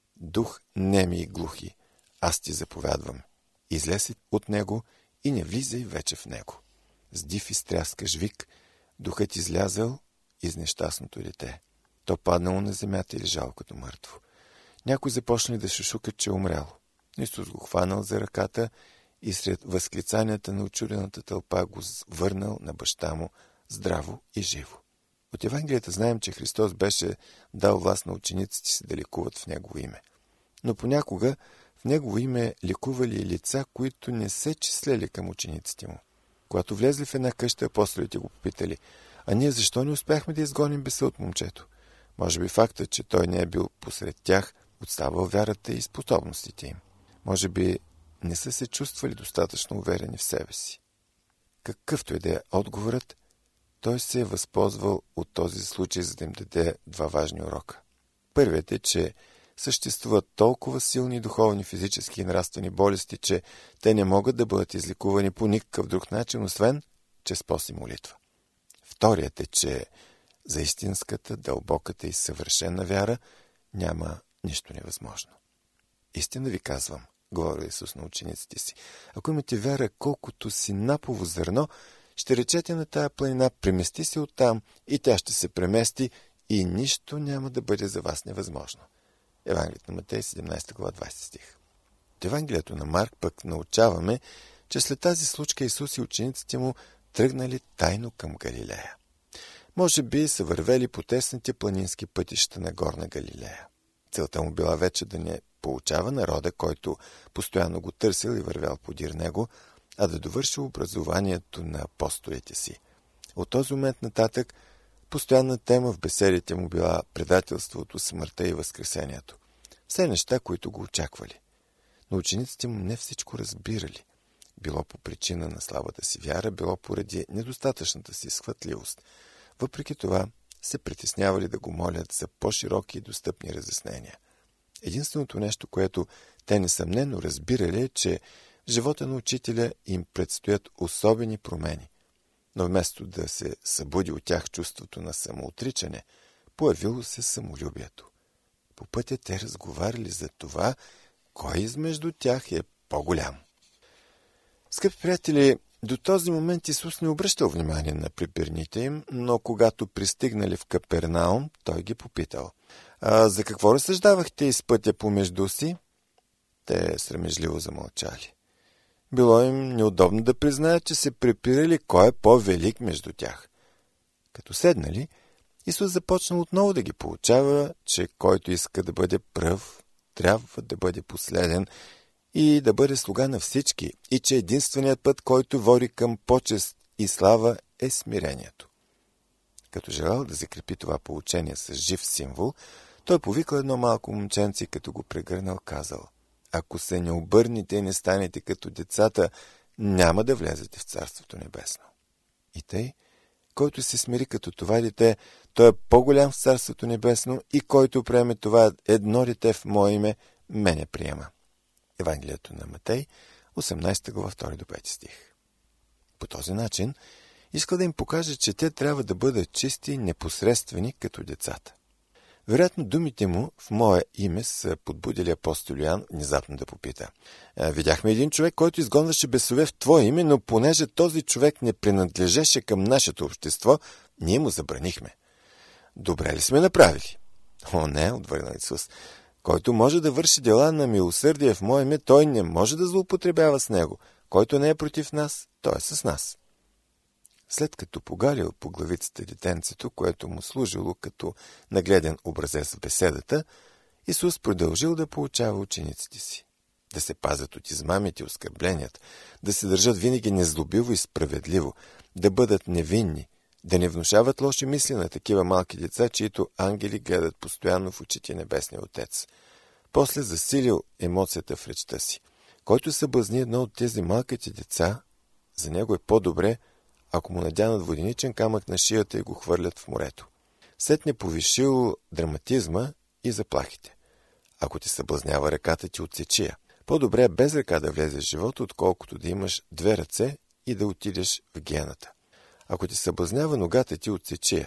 дух неми и глухи, аз ти заповядвам. Излез от него и не влизай вече в него. С див и стряскаш вик, духът излязъл из нещастното дете. То паднало на земята и лежало като мъртво. Някой започнали да шушукат, че е умряло. Исус го хванал за ръката и сред възклицанията на учудената тълпа го върнал на баща му здраво и живо. От Евангелията знаем, че Христос беше дал власт на учениците си да лекуват в Негово име. Но понякога в Негово име лекували лица, които не се числели към учениците му. Когато влезли в една къща, апостолите го попитали: а ние защо не успяхме да изгоним беса от момчето? Може би фактът, че той не е бил посред тях, отставал вярата и способностите им. Може би не са се чувствали достатъчно уверени в себе си. Какъвто и да е отговорът, той се е възползвал от този случай, за да им даде два важни урока. Първият е, че съществуват толкова силни духовни, физически и нравствени болести, че те не могат да бъдат излекувани по никакъв друг начин, освен чрез пост и молитва. Вторият е, че за истинската, дълбоката и съвършена вяра няма нищо невъзможно. Истина ви казвам, говори Исус на учениците си, ако имате вяра колкото си напово зърно, ще речете на тая планина: премести се оттам, и тя ще се премести, и нищо няма да бъде за вас невъзможно. Евангелието на Матей, седемнадесета глава, двадесети стих. В Евангелието на Марк пък научаваме, че след тази случка Исус и учениците му тръгнали тайно към Галилея. Може би са вървели по тесните планински пътища на Горна Галилея. Целта му била вече да не поучава народа, който постоянно го търсил и вървял подир него, а да довърши образованието на апостолите си. От този момент нататък постоянна тема в беседите му била предателството, смъртта и възкресението. Все неща, които го очаквали. Но учениците му не всичко разбирали. Било по причина на слабата си вяра, било поради недостатъчната си схватливост. Въпреки това се притеснявали да го молят за по-широки и достъпни разяснения. Единственото нещо, което те несъмнено разбирали, е, че в живота на учителя им предстоят особени промени. Но вместо да се събуди от тях чувството на самоотричане, появило се самолюбието. По пътя те разговаряли за това, кой измежду тях е по-голям. Скъпи приятели, до този момент Исус не обръщал внимание на препирните им, но когато пристигнали в Капернаум, той ги попитал: а за какво разсъждавахте из пътя помежду си? Те срамежливо замълчали. Било им неудобно да признаят, че се препирали кой е по-велик между тях. Като седнали, Исус започнал отново да ги поучава, че който иска да бъде пръв, трябва да бъде последен и да бъде слуга на всички, и че единственият път, който води към почест и слава, е смирението. Като желал да закрепи това поучение с жив символ, той повикал едно малко момченце и като го прегърнал, казал: ако се не обърнете и не станете като децата, няма да влезете в Царството небесно. И тъй, който се смири като това дете, той е по-голям в Царството небесно, и който приеме това едно дете в мое име, мене приема. Евангелието на Матей, осемнадесета глава, втори до пети стих. По този начин иска да им покаже, че те трябва да бъдат чисти и непосредствени като децата. Вероятно думите му в мое име са подбудили апостол Йоан внезапно да попита: видяхме един човек, който изгонваше бесове в твое име, но понеже този човек не принадлежеше към нашето общество, ние му забранихме. Добре ли сме направили? О, не, отвърна Исус. Който може да върши дела на милосърдие в мое име, той не може да злоупотребява с него. Който не е против нас, той е с нас. След като погалил по главицата детенцето, което му служило като нагледен образец в беседата, Исус продължил да поучава учениците си. Да се пазят от измамите и оскърбленията, да се държат винаги незлобиво и справедливо, да бъдат невинни, да не внушават лоши мисли на такива малки деца, чието ангели гледат постоянно в очите Небесния Отец. После засилил емоцията в речта си. Който съблазни едно от тези малките деца, за него е по-добре, ако му надянат воденичен камък на шията и го хвърлят в морето. Сетне повишил драматизма и заплахите. Ако ти съблазнява ръката, ти отсечи я. По-добре е без ръка да влезеш в живота, отколкото да имаш две ръце и да отидеш в гената. Ако ти съблазнява ногата, ти отсечи я.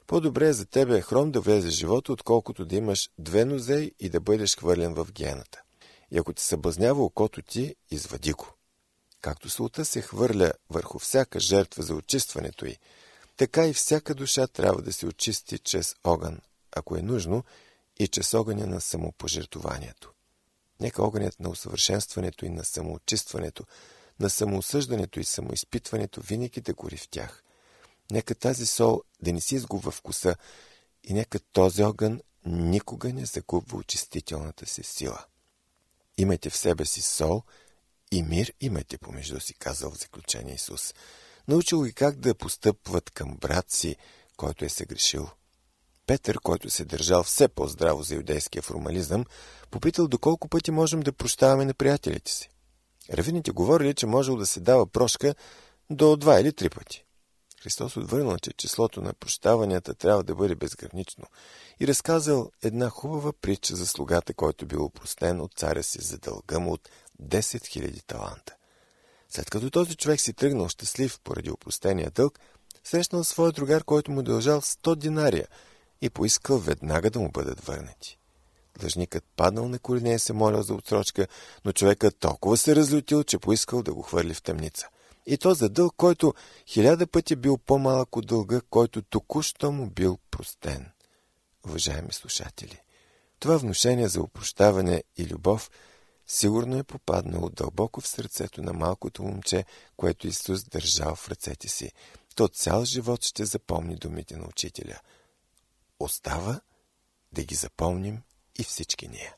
По-добре е за тебе хром да влезе в живота, отколкото да имаш две нозе и да бъдеш хвърлен в гената. И ако ти съблазнява окото ти, извади го. Както солта се хвърля върху всяка жертва за очистването й, така и всяка душа трябва да се очисти чрез огън, ако е нужно, и чрез огъня на самопожертвованието. Нека огънят на усъвършенстването и на самоочистването, на самоосъждането и самоизпитването винаги да гори в тях. Нека тази сол да не си изгубва вкуса и нека този огън никога не загубва очистителната си сила. Имайте в себе си сол и мир имайте помежду си, казал в заключение Исус. Научил ги как да постъпват към брат си, който е съгрешил. Петър, който се държал все по-здраво за юдейския формализъм, попитал доколко пъти можем да прощаваме на приятелите си. Равините говорили, че можел да се дава прошка до два или три пъти. Христос отвърнал, че числото на прощаванията трябва да бъде безгранично и разказал една хубава притча за слугата, който бил опростен от царя си за дълга му от десет хиляди таланта. След като този човек си тръгнал щастлив поради опростения дълг, срещнал своя другар, който му дължал сто динария и поискал веднага да му бъдат върнати. Длъжникът паднал на колене и се молил за отсрочка, но човекът толкова се разлютил, че поискал да го хвърли в темница. И то за дълг, който хиляда пъти бил по-малък от дълга, който току-що му бил простен. Уважаеми слушатели, това внушение за опрощаване и любов сигурно е попаднало дълбоко в сърцето на малкото момче, което Исус държал в ръцете си. То цял живот ще запомни думите на учителя. Остава да ги запомним и всички ние.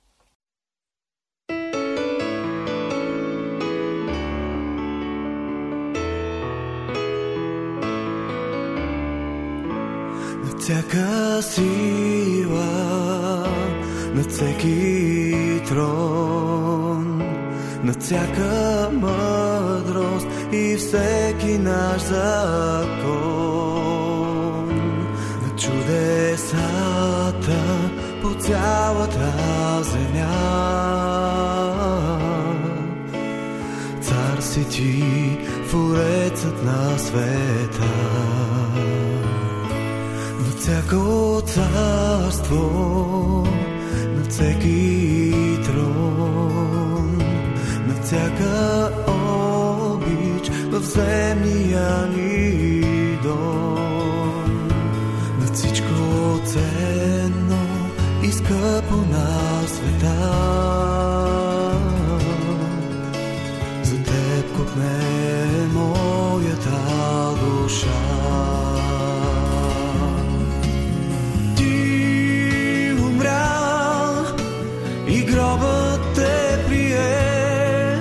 На всяка сила, на всеки трон, на всяка мъдрост и всеки наш закон, на чудесата по цялата земя. Цар си ти, творецът на света. На всяко царство, на всеки трон, на всяка обич в земния ни дом, на всичко ценно и скъпо на света. За теб копне моята душа. Гробът те прие,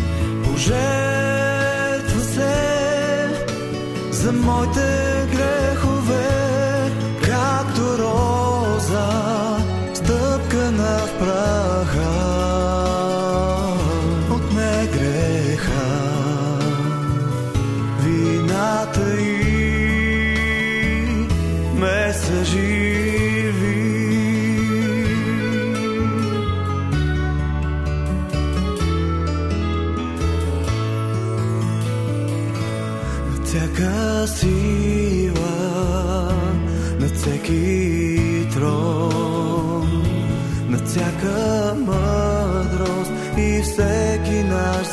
пожертва се за моите грехове, както роза, стъпкана в праха, отне греха, вината й ме съживи. Всяка сила, на всеки трон, на всяка мъдрост и всеки наш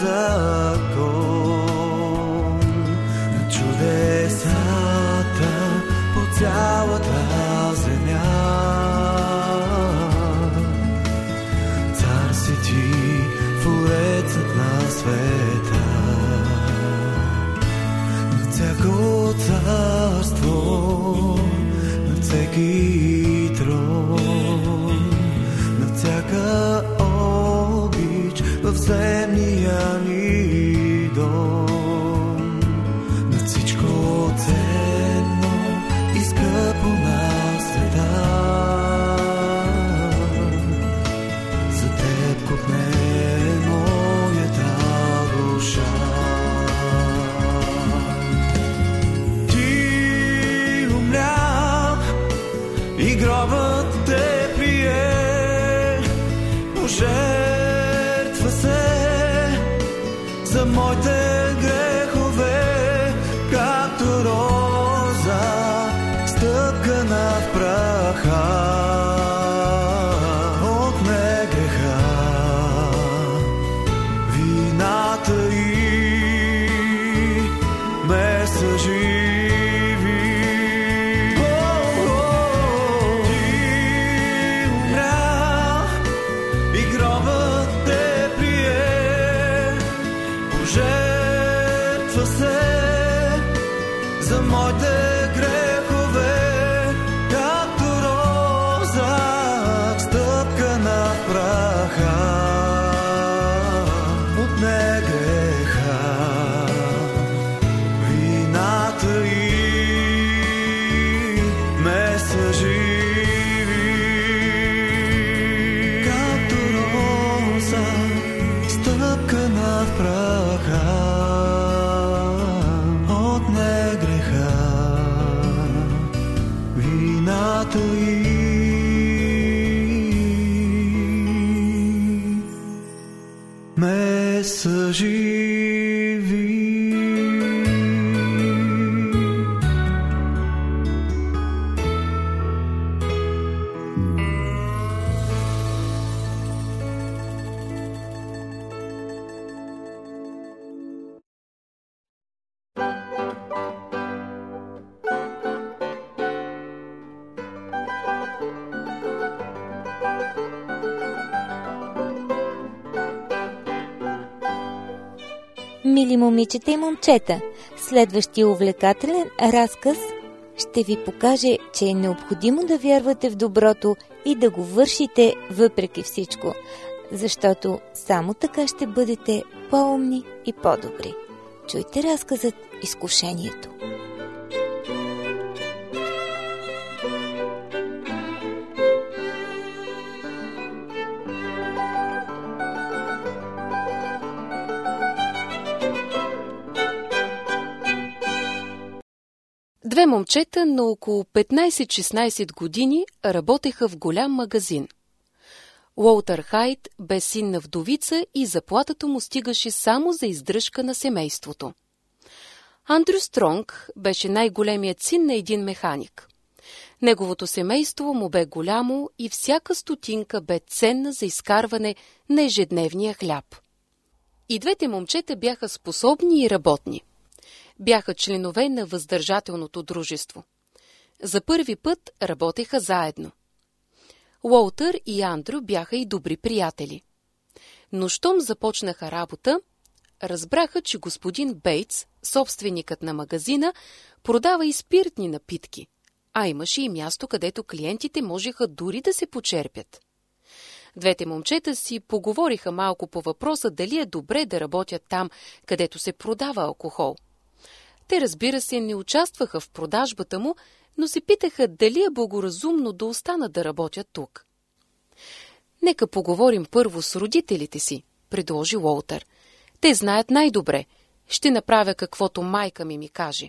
закон, на чудесата по цялата земя. Цар си ти, творецът на света. Всяко царство, на всеки трон, на всяка обич в земния ни дом, на всичко ценно и скъпо на света. За теб копне моята душа. И гробът те прие, пожертва се за моите грехове, както роза, стъпкана ме съживи. Мили момичета и момчета, следващия увлекателен разказ ще ви покаже, че е необходимо да вярвате в доброто и да го вършите въпреки всичко, защото само така ще бъдете по-умни и по-добри. Чуйте разказът "Изкушението". Две момчета на около петнайсет-шестнайсет години работеха в голям магазин. Уолтър Хайт бе син на вдовица и заплатата му стигаше само за издръжка на семейството. Андрю Стронг беше най-големият син на един механик. Неговото семейство му бе голямо и всяка стотинка бе ценна за изкарване на ежедневния хляб. И двете момчета бяха способни и работни. Бяха членове на въздържателното дружество. За първи път работеха заедно. Уолтър и Андрю бяха и добри приятели. Но щом започнаха работа, разбраха, че господин Бейтс, собственикът на магазина, продава и спиртни напитки, а имаше и място, където клиентите можеха дори да се почерпят. Двете момчета си поговориха малко по въпроса дали е добре да работят там, където се продава алкохол. Те, разбира се, не участваха в продажбата му, но се питаха дали е благоразумно да останат да работят тук. Нека поговорим първо с родителите си, предложи Уолтър. Те знаят най-добре. Ще направя каквото майка ми ми каже.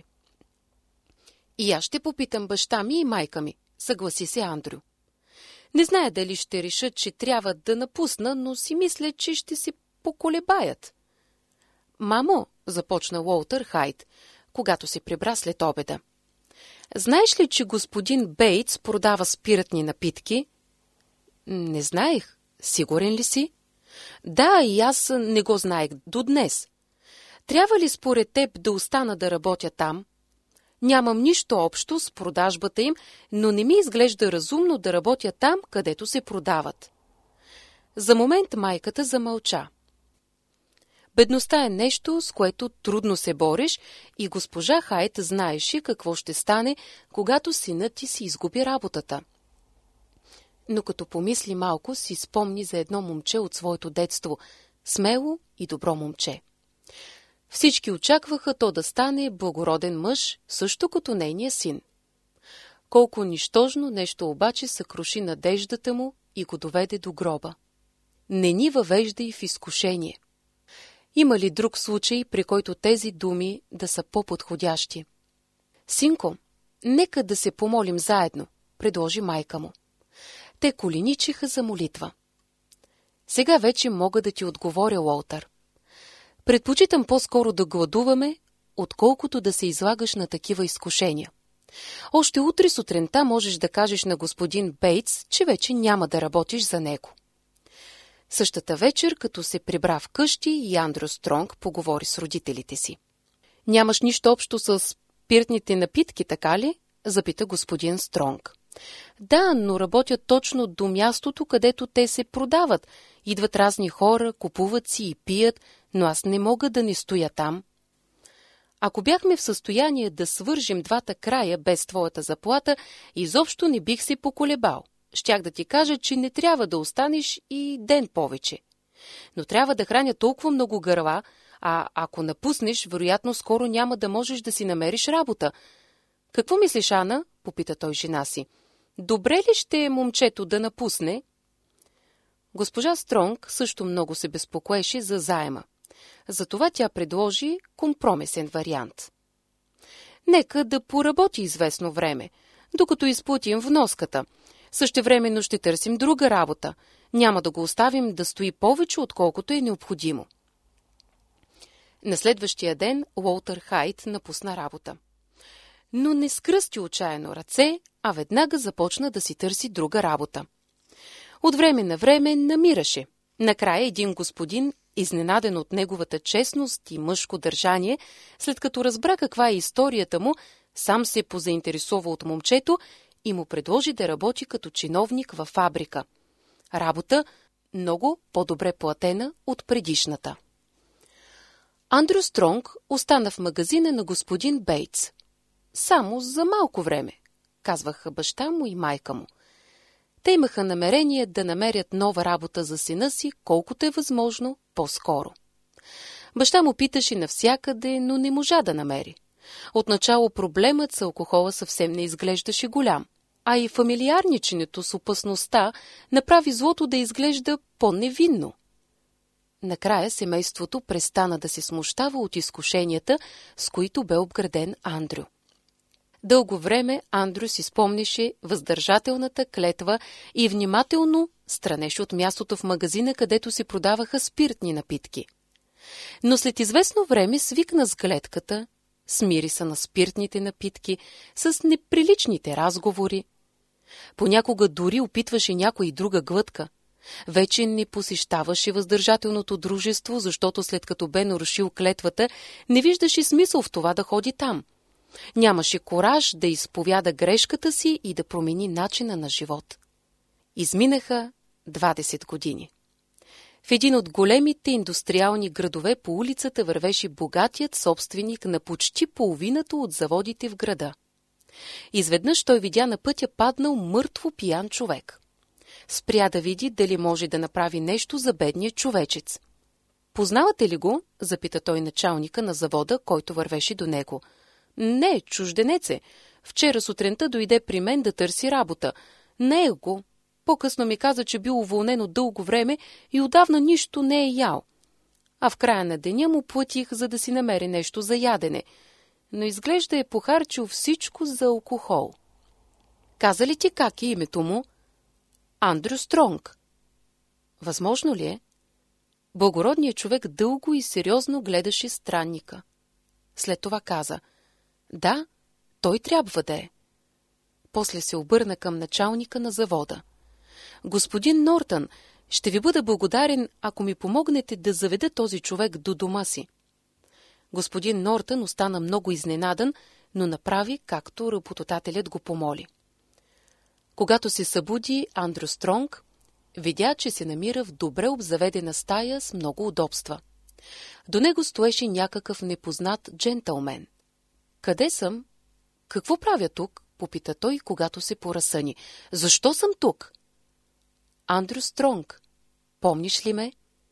И аз ще попитам баща ми и майка ми, съгласи се Андрю. Не зная дали ще решат, че трябва да напусна, но си мисля, че ще се поколебаят. Мамо, започна Уолтър Хайт, когато се прибра след обеда. Знаеш ли, че господин Бейтс продава спиртни напитки? Не знаех. Сигурен ли си? Да, и аз не го знаех до днес. Трябва ли според теб да остана да работя там? Нямам нищо общо с продажбата им, но не ми изглежда разумно да работя там, където се продават. За момент майката замълча. Бедността е нещо, с което трудно се бориш, и госпожа Хайт знаеше какво ще стане, когато синът ти си изгуби работата. Но като помисли малко, си спомни за едно момче от своето детство, смело и добро момче. Всички очакваха то да стане благороден мъж, също като нейния син. Колко нищожно нещо обаче съкруши надеждата му и го доведе до гроба. Не ни въвеждай в изкушение. Има ли друг случай, при който тези думи да са по-подходящи? Синко, нека да се помолим заедно, предложи майка му. Те коленичиха за молитва. Сега вече мога да ти отговоря, Уолтър. Предпочитам по-скоро да гладуваме, отколкото да се излагаш на такива изкушения. Още утре сутринта можеш да кажеш на господин Бейтс, че вече няма да работиш за него. Същата вечер, като се прибра в къщи, и Андрю Стронг поговори с родителите си. Нямаш нищо общо с спиртните напитки, така ли? Запита господин Стронг. Да, но работят точно до мястото, където те се продават. Идват разни хора, купуват си и пият, но аз не мога да не стоя там. Ако бяхме в състояние да свържем двата края без твоята заплата, изобщо не бих се поколебал. Щях да ти кажа, че не трябва да останеш и ден повече. Но трябва да храня толкова много гърла, а ако напуснеш, вероятно скоро няма да можеш да си намериш работа. Какво мислиш, Ана? Попита той жена си. Добре ли ще е момчето да напусне? Госпожа Стронг също много се безпокоеше за заема. Затова тя предложи компромисен вариант. Нека да поработи известно време, докато изплатим вноската. Същевременно ще търсим друга работа. Няма да го оставим да стои повече, отколкото е необходимо. На следващия ден Уолтър Хайт напусна работа. Но не скръсти отчаяно ръце, а веднага започна да си търси друга работа. От време на време намираше. Накрая един господин, изненаден от неговата честност и мъжко държание, след като разбра каква е историята му, сам се позаинтересува от момчето и му предложи да работи като чиновник във фабрика. Работа много по-добре платена от предишната. Андрю Стронг остана в магазина на господин Бейтс. Само за малко време, казваха баща му и майка му. Те имаха намерение да намерят нова работа за сина си, колкото е възможно по-скоро. Баща му питаше навсякъде, но не можа да намери. Отначало проблемът с алкохола съвсем не изглеждаше голям, а и фамилиарниченето с опасността направи злото да изглежда по-невинно. Накрая семейството престана да се смущава от изкушенията, с които бе обграден Андрю. Дълго време Андрю си спомняше въздържателната клетва и внимателно странеше от мястото в магазина, където се продаваха спиртни напитки. Но след известно време свикна с гледката, с мириса на спиртните напитки, с неприличните разговори. Понякога дори опитваше някоя и друга глътка. Вече не посещаваше въздържателното дружество, защото след като бе нарушил клетвата, не виждаше смисъл в това да ходи там. Нямаше кураж да изповяда грешката си и да промени начина на живот. Изминаха двадесет години. В един от големите индустриални градове по улицата вървеше богатият собственик на почти половината от заводите в града. Изведнъж той видя на пътя паднал мъртво пиян човек. Спря да види дали може да направи нещо за бедния човечец. Познавате ли го? Запита той началника на завода, който вървеше до него. Не, чужденец е. Вчера сутринта дойде при мен да търси работа. Не е го. По-късно ми каза, че бил уволнен от дълго време и отдавна нищо не е ял. А в края на деня му платих, за да си намери нещо за ядене. Но изглежда е похарчил всичко за алкохол. Каза ли ти как е името му? Андрю Стронг. Възможно ли е? Благородният човек дълго и сериозно гледаше странника. След това каза: да, той трябва да е. После се обърна към началника на завода. Господин Нортън, ще ви бъда благодарен, ако ми помогнете да заведа този човек до дома си. Господин Нортън остана много изненадан, но направи както работодателят го помоли. Когато се събуди, Андрю Стронг видя, че се намира в добре обзаведена стая с много удобства. До него стоеше някакъв непознат джентълмен. Къде съм? Какво правя тук? Попита той, когато се поразсъни. Защо съм тук? Андрю Стронг, помниш ли ме?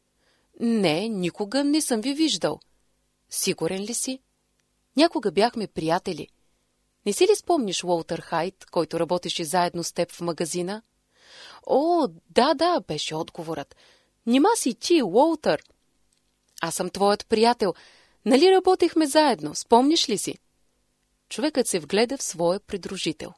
Не, никога не съм ви виждал. Сигурен ли си? Някога бяхме приятели. Не си ли спомниш Уолтър Хайт, който работеше заедно с теб в магазина? О, да, да, беше отговорът. Нима си ти, Уолтър? Аз съм твоят приятел. Нали работехме заедно, спомниш ли си? Човекът се вгледа в своя придружител.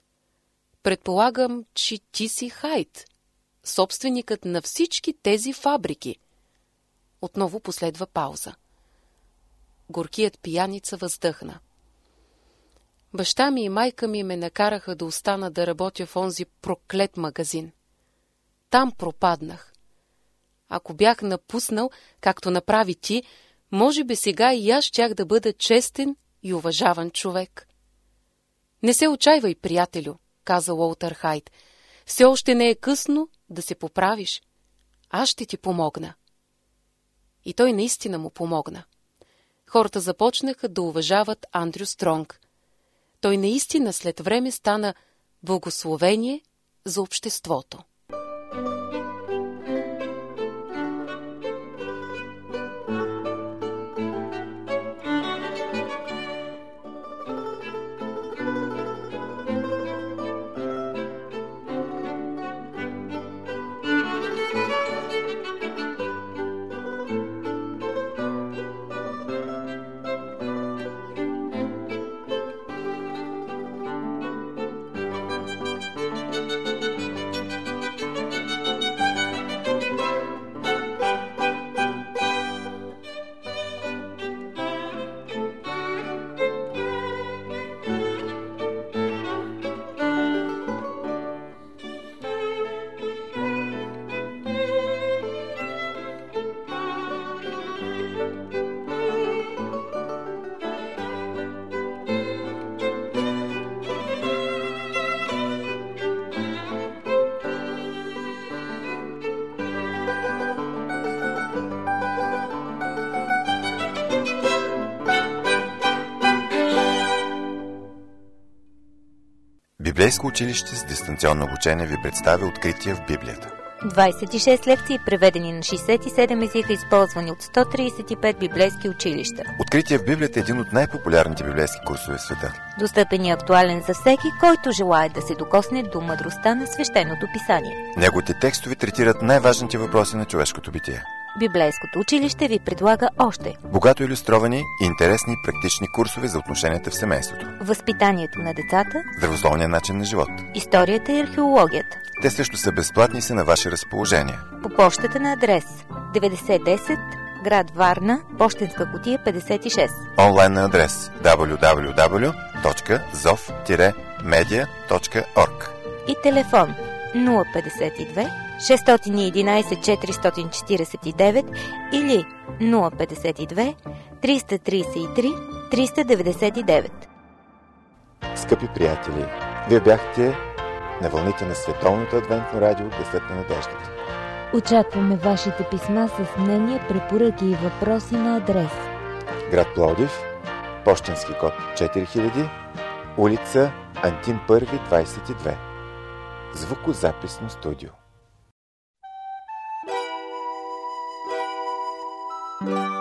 Предполагам, че ти си Хайт, собственикът на всички тези фабрики. Отново последва пауза. Горкият пияница въздъхна. Баща ми и майка ми ме накараха да остана да работя в онзи проклет магазин. Там пропаднах. Ако бях напуснал, както направи ти, може би сега и аз щях да бъда честен и уважаван човек. Не се отчайвай, приятелю, каза Уолтър Хайт. Все още не е късно да се поправиш. Аз ще ти помогна. И той наистина му помогна. Хората започнаха да уважават Андрю Стронг. Той наистина след време стана благословение за обществото. Библейско училище с дистанционно обучение ви представя Откритие в Библията. двадесет и шест лекции, преведени на шейсет и седем езика, използвани от сто тридесет и пет библейски училища. Откритие в Библията е един от най-популярните библейски курсове в света. Достъпен и актуален за всеки, който желае да се докосне до мъдростта на свещеното писание. Неговите текстове третират най-важните въпроси на човешкото битие. Библейското училище ви предлага още богато илюстровани и интересни практични курсове за отношенията в семейството, възпитанието на децата, здравословния начин на живот, историята и археологията. Те също са безплатни и са на ваше разположение. По почтата на адрес деветдесет десет, град Варна, пощенска кутия петдесет и шест. Онлайн на адрес дабъл ю дабъл ю дабъл ю точка зов медиа точка орг и телефон нула петдесет и две, шестстотин и единадесет, четиристотин четиридесет и девет или нула петдесет и две, триста тридесет и три, триста деветдесет и девет. Скъпи приятели, вие бяхте на вълните на Световното адвентно радио Гласът на надеждата. Очакваме вашите писма с мнения, препоръки и въпроси на адрес: град Пловдив, пощенски код четири хиляди, улица Антим първи, двадесет и две. Звукозаписно студио.